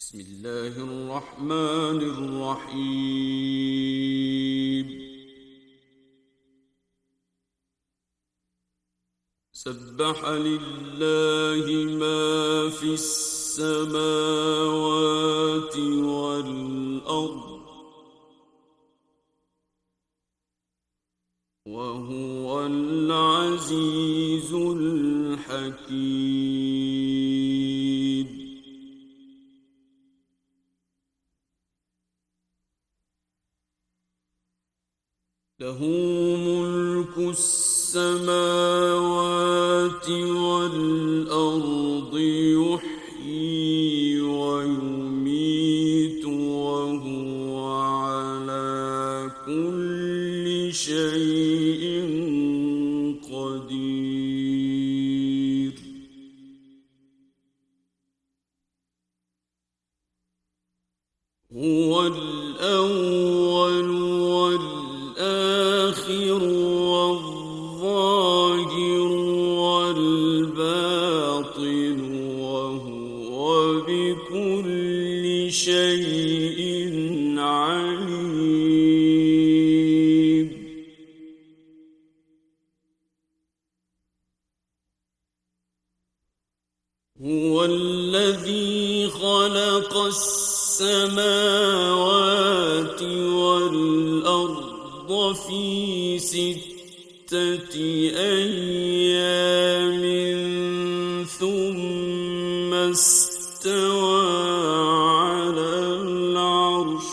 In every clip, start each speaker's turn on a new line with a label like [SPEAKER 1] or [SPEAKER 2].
[SPEAKER 1] بسم الله الرحمن الرحيم. سبح لله ما في السماوات والأرض وهو العزيز الحكيم. له ملك السماوات والأرض يحيي ويميت وهو على كل شيء قدير. هو الأول والآخر والظاهر والباطن وهو بكل شيء عليم. هو الذي خلق السماوات والأرض في 6 أيام ثم استوى على العرش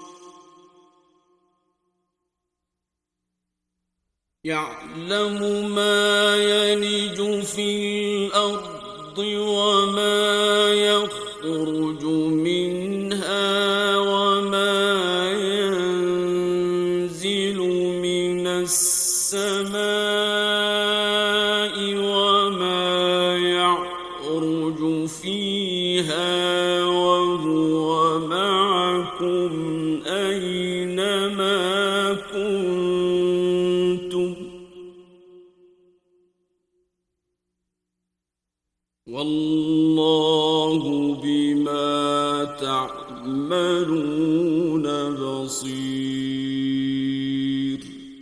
[SPEAKER 1] يعلم ما يلج في الأرض وما يخرج منها وما ينزل من السماء وما يعرج فيها وهو معكم أينما كنتم والله بما تعملون بصير.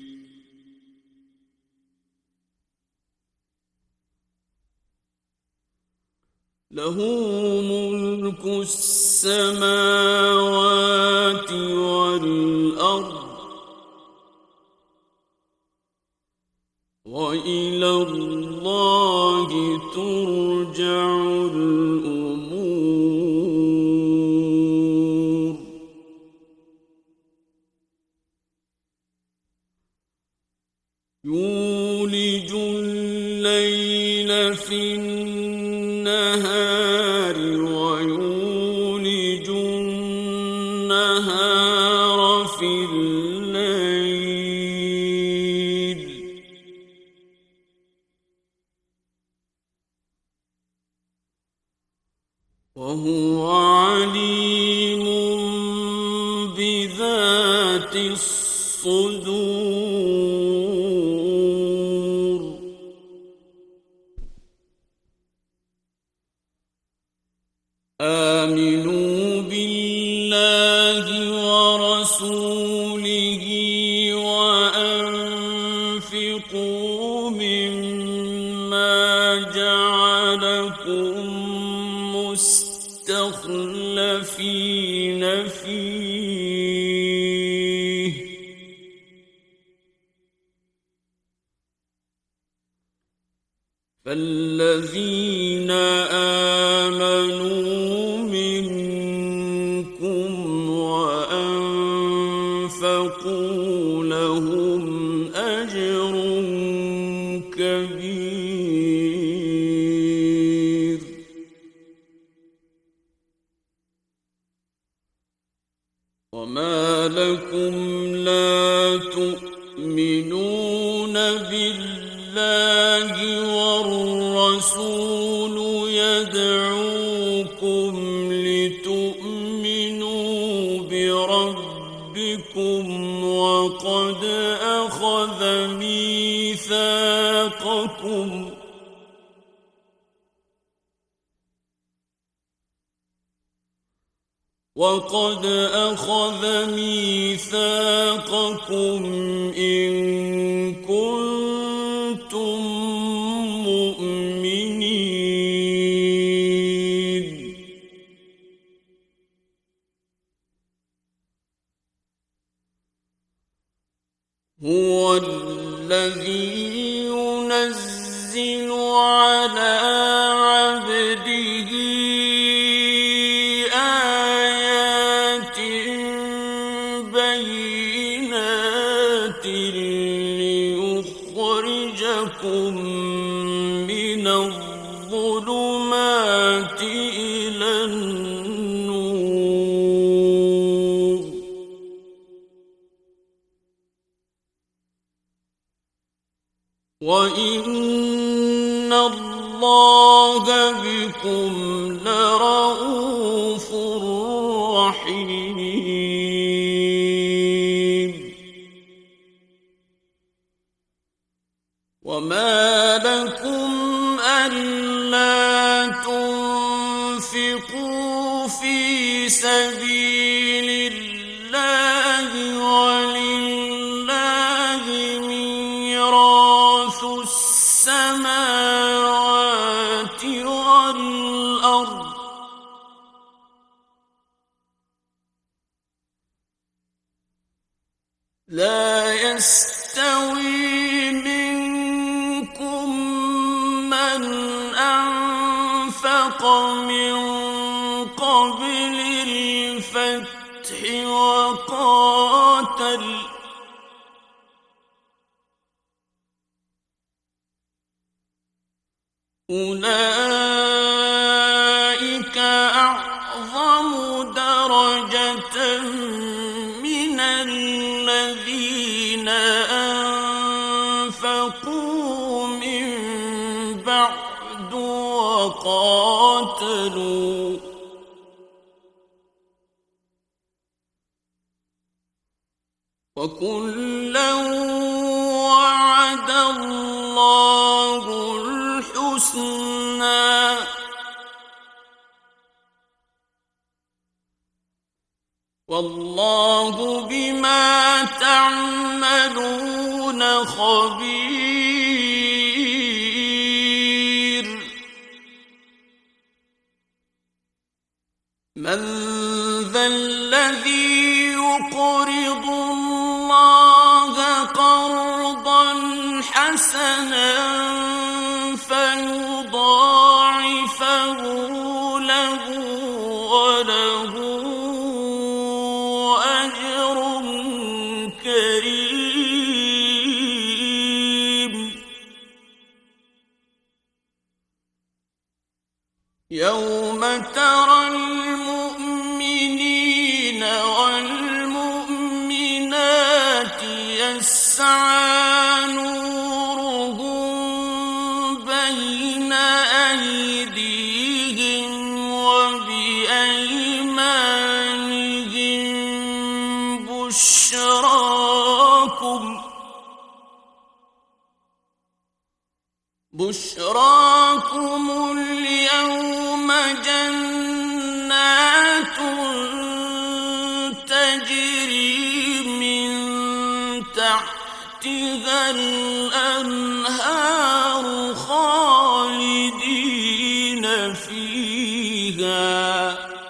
[SPEAKER 1] له ملك السماوات والأرض وإلى الله ترجع الأمور. يولج الليل في النهار ويولج النهار في الليل وهو عليم بذات الصدور. آمنوا بالله ورسوله وأنفقوا مما جعلكم مستخلفين فيه فالذين آمنوا منكم وأنفقوا لهم أجر كبير. وما لكم لا تؤمنون بالله والرسول يدعوكم لتؤمنوا بربكم وقد أخذ ميثاقكم وقد أخذ ميثاقكم إن كنتم مؤمنين هو الذي ينزل على عبده آيات بينات ليخرجكم من الظلمات إلى النور وإن الله بكم لرءوف رحيم وما لكم ألا تنفقوا في سبيل الله ولله ميراث السماوات والأرض لا يستوي منكم من أنفق من قبل الفتح وقاتل أولئك أعظم درجة من الذين أنفقوا من بعد وقاتلوا وكلا وعد الله الحسنى والله بما تعملون خبير من ذا الذي يقرض الله قرضا حسنا فيضاعفه له وله أجر كريم يوم ترى المؤمنين والمؤمنات يسعى نورهم بين أيديهم وبأيمانهم بشراكم اليوم جنات تجري من تحتها الأنهار خالدين فيها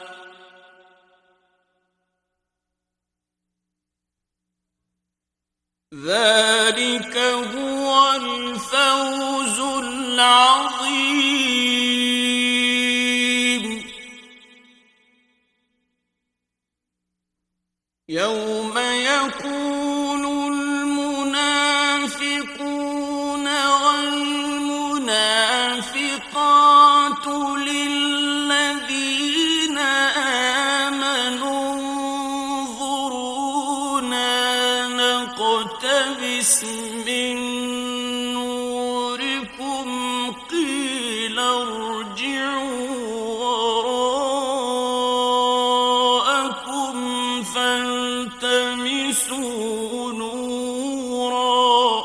[SPEAKER 1] ذلك هو الفوز العظيم يوم يقول المنافقون والمنافقات للذين آمنوا انظرونا نقتبس من نوركم قيل ارجعوا وراءكم فالتمسوا نورا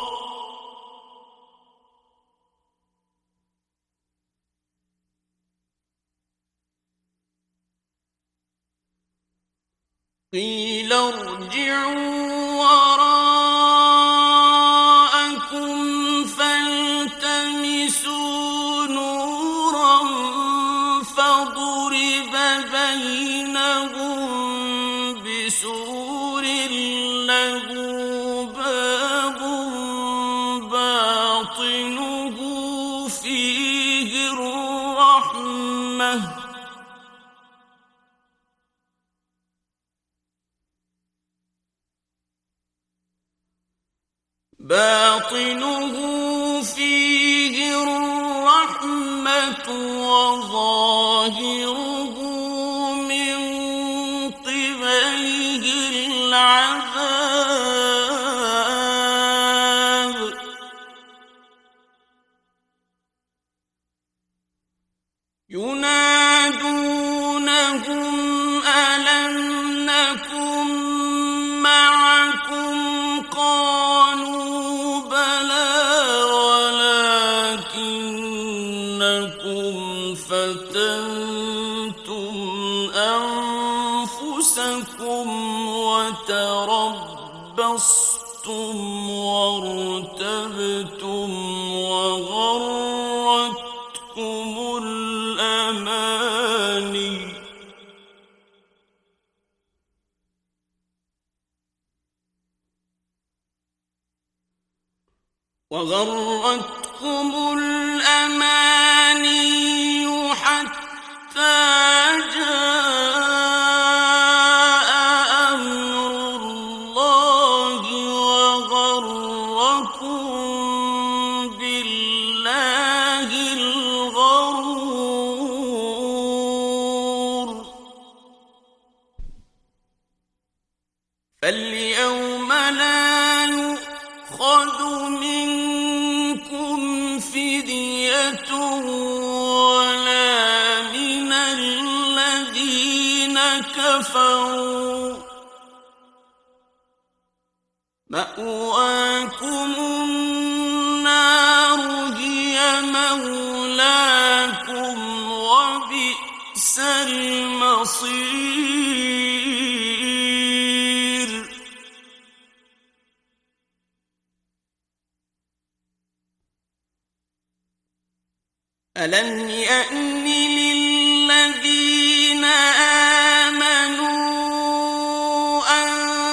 [SPEAKER 1] قيل ارجعوا وراءكم فالتمسوا نورا فضرب بينهم بسور له باب باطنه فيه الرحمة وظاهره من قبله العذاب ينادونهم ألم نكن معكم قالوا بلى ولكنكم فتنتم أنفسكم وتربصتم وارتبتم وغرتكم الأماني حتى جاء أمر الله وغركم بالله الغرور فاليوم لا يؤخذ منكم فدية ولا من الذين كفروا مأواكم النار هي مولاكم وبئس المصير ألم يأن للذين آمنوا أن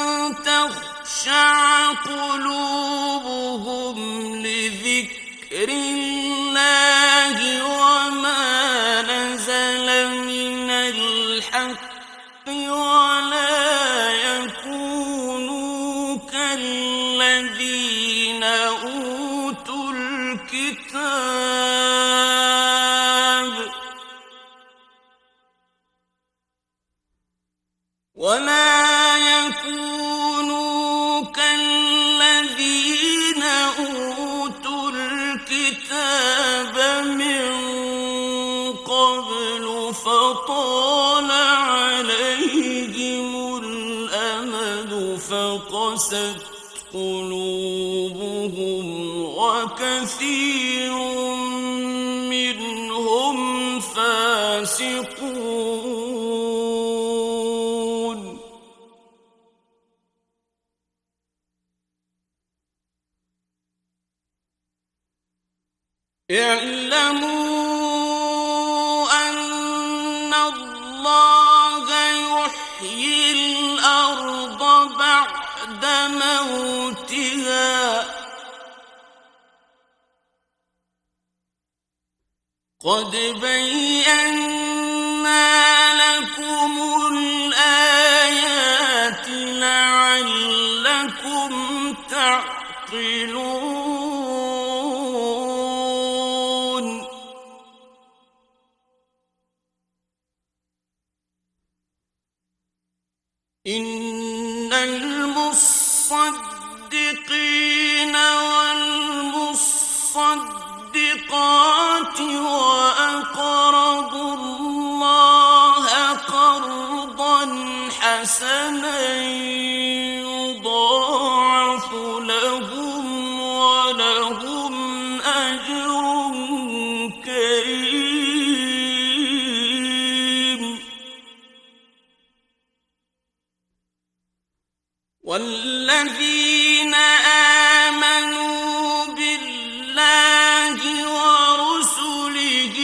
[SPEAKER 1] تخشع قلوبهم لذكر الله وما نزل من الحق ولا يكونوا كالذين أوتوا الكتاب من قبل فطال عليهم الأمد فقست قلوبهم وكثير منهم فاسقون اعلموا أن الله يحيي الأرض بعد موتها قد بينا لكم الآيات لعلكم تعقلون إن المصدقين والمصدقات وأقرضوا الله قرضا حسنا يضاعف لهم ولهم أجر كريم والذين آمنوا بالله ورسله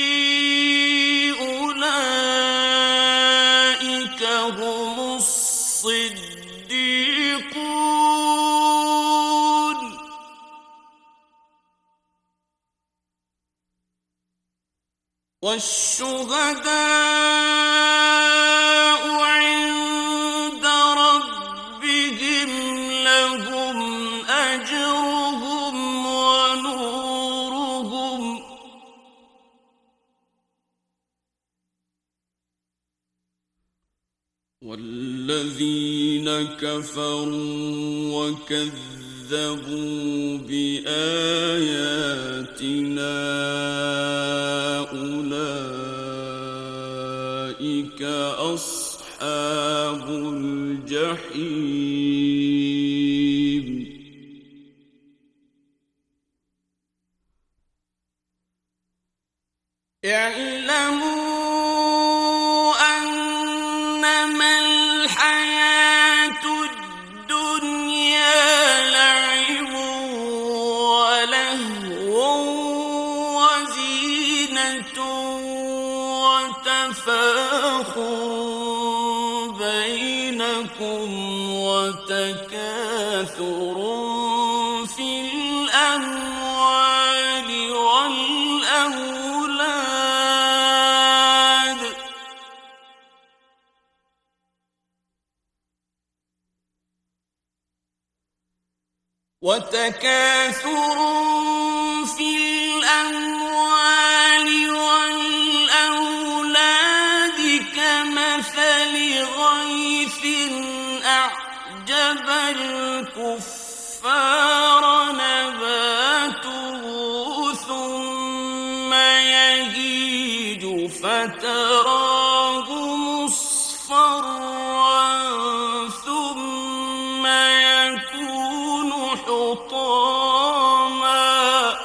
[SPEAKER 1] أولئك هم الصديقون والشهداء عند ربهم لهم أجرهم ونورهم والذين كفروا وكذبوا بآياتنا أولئك أصحاب الجحيم اعلموا أنما الحياة الدنيا لعب ولهو وزينة وتفاخر بينكم وتكاثر في الأموال والأولاد كمثل غيث أعجب الكفار نباته ثم يهيج فتراه مصفرا ثم يكون حطاما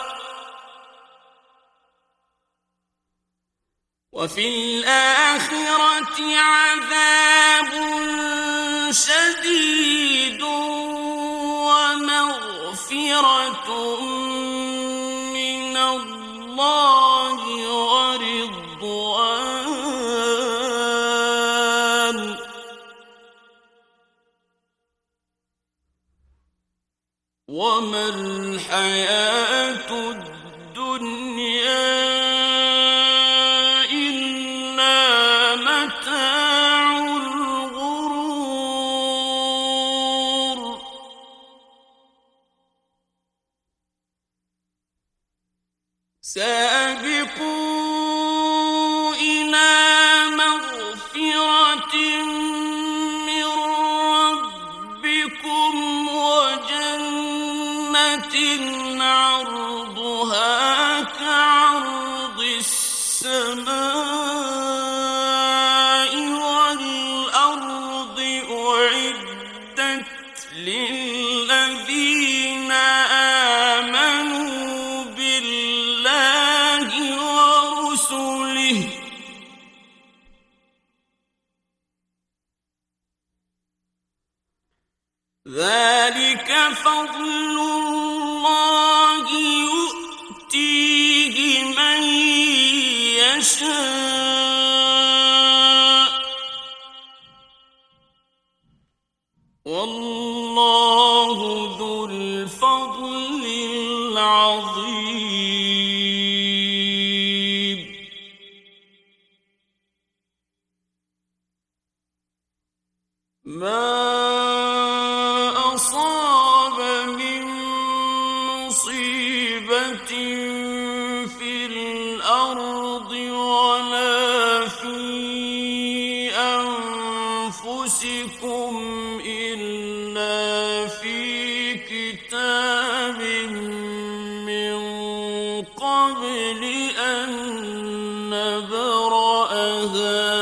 [SPEAKER 1] وفي الآخرة عذاب شديد ومغفرة من الله ورضوان وما الحياة الدنيا إلا متاع الغرور سابقوا إلى مغفرة من ربكم وجنة عرضها كعرض السماء والأرض أعدت للذين آمنوا بالله ورسله ذلك فضل الله يؤتيه من يشاء والله ذو الفضل العظيم ما أصاب من مصيبة في الأرض ولا في أنفسكم إلا في كتاب من قبل أن نبرأها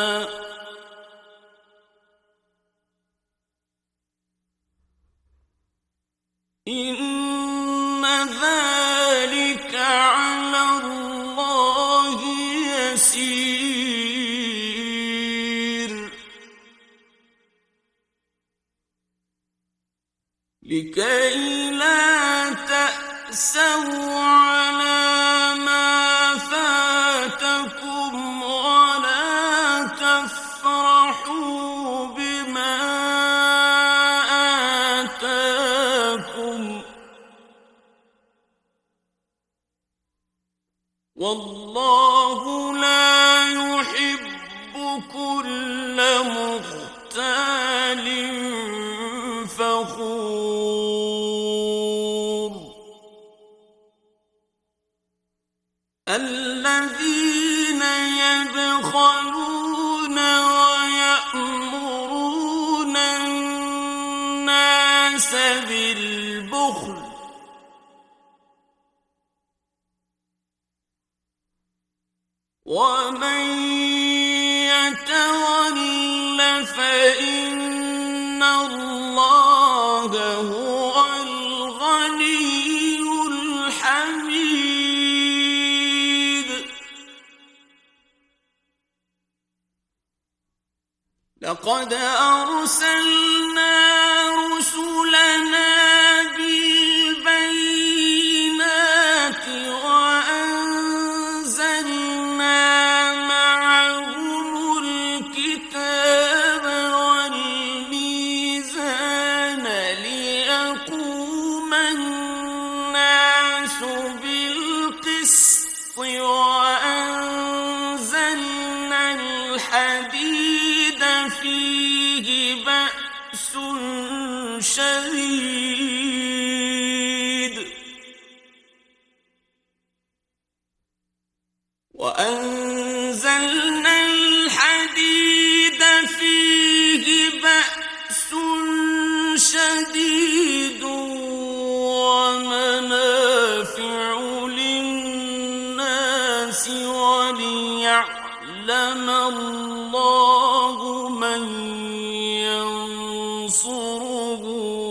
[SPEAKER 1] إن ذلك على الله يسير لكي لا تأسوا على ما فاتكم ولا تفرحوا بما آتاكم والله لا يحب كل مختال فخور الذين يبخلون ويأمرون الناس بالبخل ومن يتول فإن الله هو الغني الحميد لقد أرسلنا رسلنا بالبينات وأنزلنا معهم الكتاب والميزان ليقوم الناس بالقسط وأنزلنا الحديد فيه بأس شديد وأنزلنا الحديد فيه بأس شديد ومنافع للناس وليعلم الله من ينصره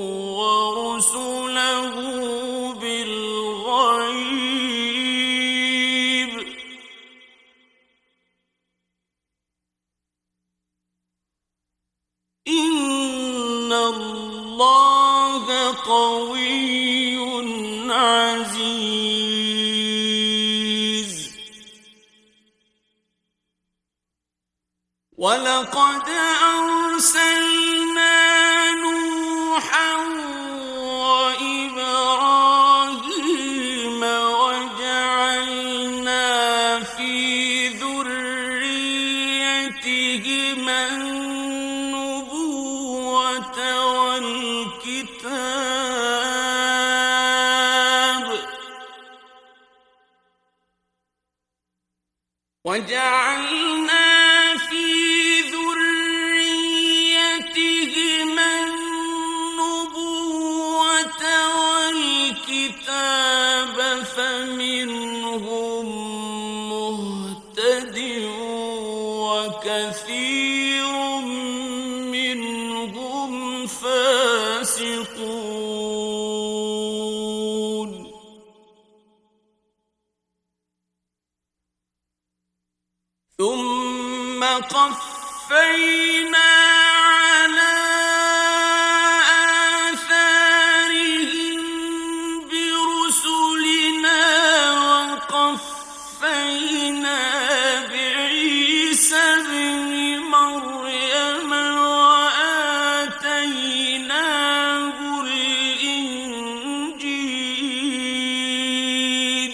[SPEAKER 1] ورسله بالغيب إن الله قوي عزيز ولقد أرسلنا نوحا وإبراهيم وجعلنا في ذريتهما النبوة والكتاب وجعلنا في ذريتهما النبوة والكتاب فمنهم مهتد وكثير منهم فاسقون ثم قفينا على آثارهم برسلنا وقفينا بعيسى ابن مريم وآتيناه الإنجيل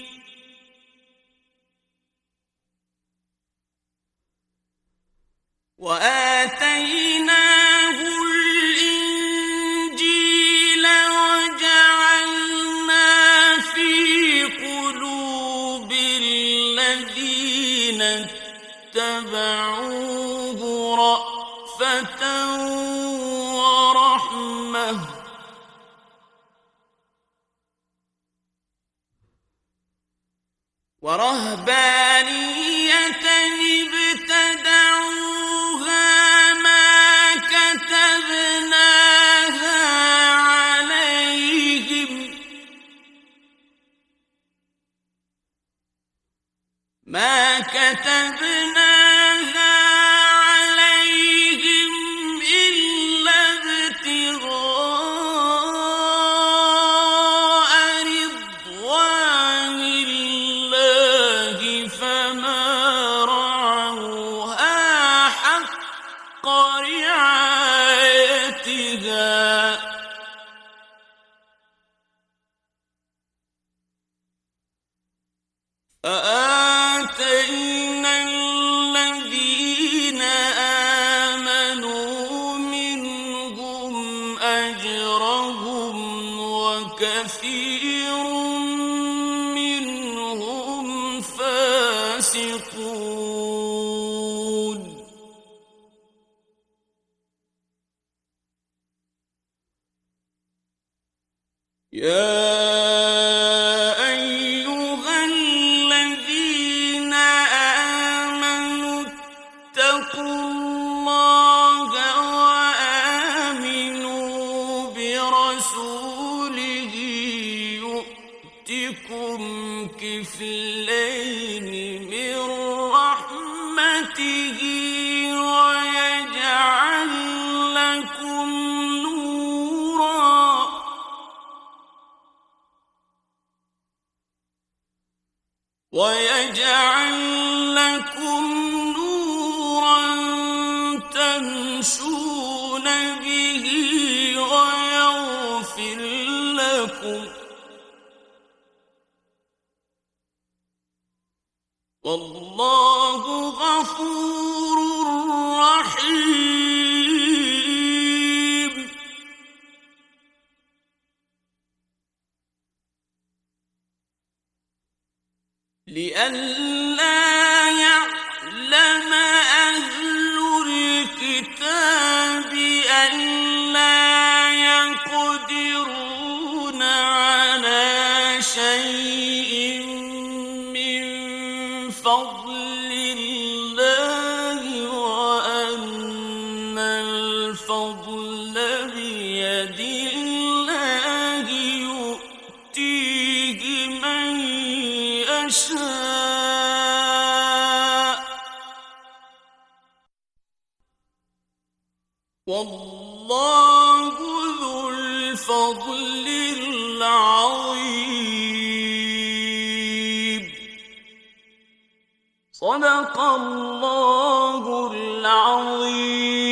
[SPEAKER 1] وجعلنا في قلوب الذين اتبعوه رأفة ورحمة ورهبانية ابتدعوها ما كتبناها عليهم إلا ابتغاء رعايتها فآتينا الذين آمنوا منهم أجرهم وكثير منهم فاسقون يا أيها الذين آمنوا اتقوا الله وآمنوا برسوله يؤتكم كفلين من رحمته ويجعل لكم نورا تمشون به ويغفر لكم والله غفور رحيم لئلا يعلم أهل الكتاب ألا يقدرون على شيء من فضل الله وأن الفضل بيد الله يؤتيه من يشاء والله ذو الفضل العظيم صدق الله العظيم.